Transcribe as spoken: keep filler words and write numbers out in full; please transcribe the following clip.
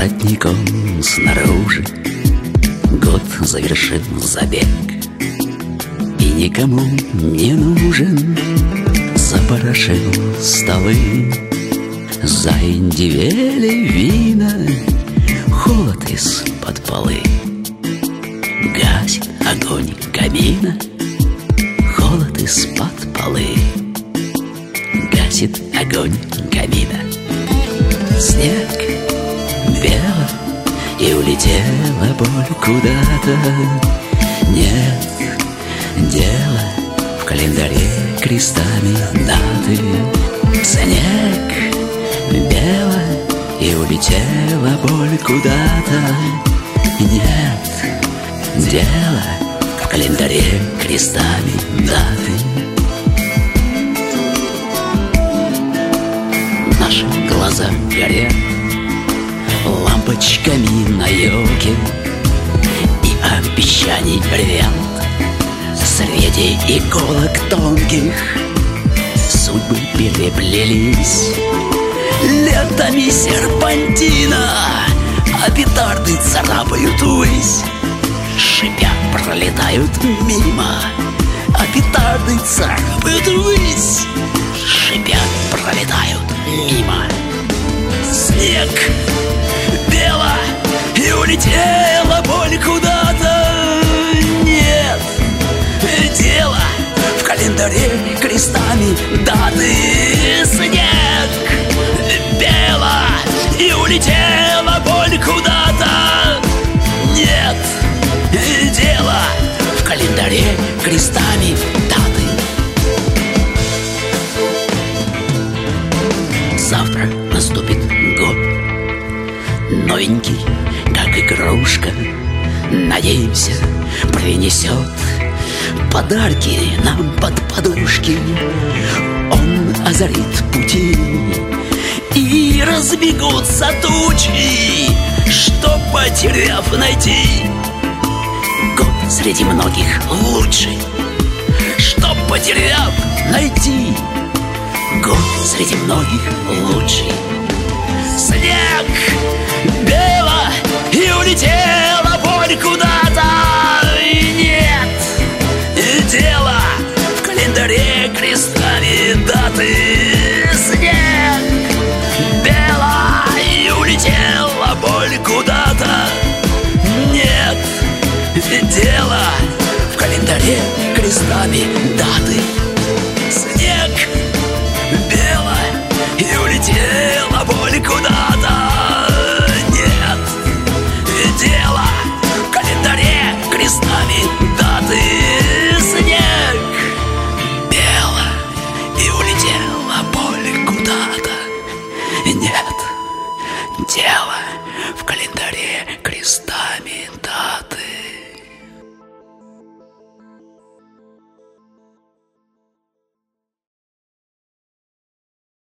воротником снаружи год завершит забег, и никому не нужен. Запорошил столы, заиндивели вина, холод из-под полы. Гасит огонь камина, холод из-под полы. Гасит огонь камина. Снег бело, и улетела боль куда-то. Нет дела в календаре крестами даты. Снег бело, и улетела боль куда-то. Нет дела в календаре крестами даты. Наши глаза горят лампочками на елке, и обещаний рвят среди иголок тонких. Судьбы переплелись лентами серпантина, а петарды царапают ввысь, шипя пролетают мимо. А петарды царапают ввысь, шипя пролетают мимо. Снег бело, и улетела боль куда-то. Нет дела в календаре крестами даты. Снег бело, и улетела боль куда-то. Нет дела в календаре крестами даты. Завтра наступит год, новенький, как игрушка. Надеемся, принесет подарки нам под подушки. Он озарит пути, и разбегутся тучи, что, потеряв, найти год среди многих лучший. Что, потеряв, найти год среди многих лучший. Снег бело, и улетела боль куда-то. Нет дела в календаре крестами даты. Снег бело, и улетела боль куда-то. Нет дела в календаре крестами даты.